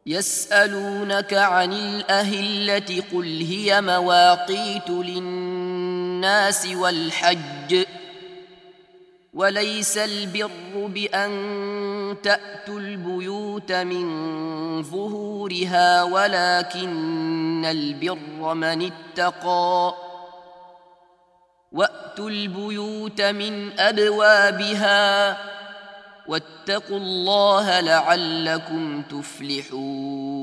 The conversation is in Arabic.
يسألونك عن الأهلة قل هي مواقيت للناس والحج وليس البر بأن تأتوا البيوت من ظهورها ولكن البر من اتقى وأتوا البيوت من أبوابها واتقوا الله لعلكم تفلحون.